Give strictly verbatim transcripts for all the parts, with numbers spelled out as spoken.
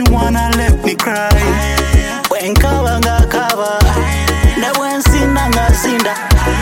don't wanna let me cry. When cover nga cover, ne when sinda nga sinda.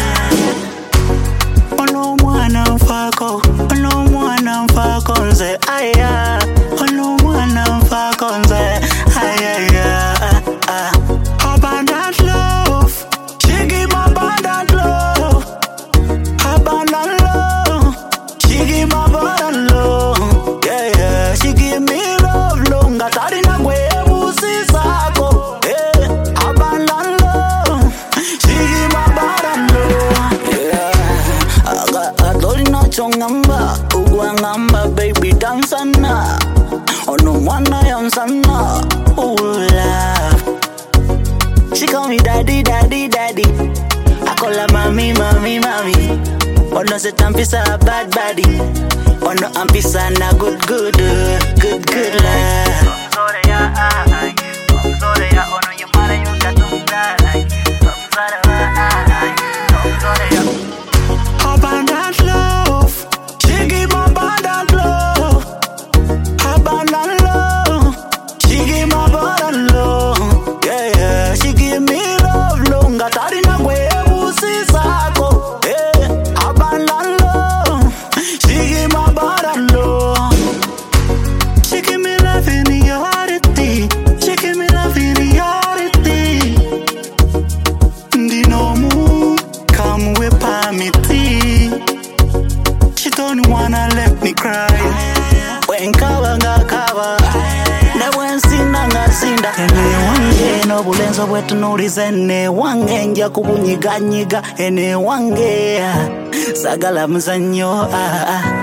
Ono mwana mfako, ono mwana mfako nze aya. Ono mwana mfako nze aya. Abandoned love, she give my abandoned love. Abandoned love, she give my abandoned love. Yeah yeah, she give me love long. Gatari na gwe musisako. Yeah, abandoned love, she give my abandoned love. Yeah, aga adori na chongamba, ugwa ngamba baby dance na. Ono mwana yansana, ooh love. She call me daddy, daddy, daddy. I call her mommy, mommy, mommy. Oh no, say tampisa bad body. Oh no, ampisa na good, good, uh, good, good love. Sorry, ya, ah, sorry, ya. Oh no, you mara you katunga. Sorry, ah, sorry, ya. Abandoned love, she give my abandoned love. Abandoned love, she give my abandoned love. Yeah, yeah, she give me love long. Gatari na gwe musisako. Yeah, abandoned love, she give my abandoned love. She give me love in reality. She give me love in reality. Ndinomu come with pamiti. She don't wanna let me cry. When cover nga cover, ne when sinda nga sinda. Ene wange no bulenzo bwetu nulize. Ene wange nja kubunyiga nyiga. Ene wange sagala mzanyo ah ah.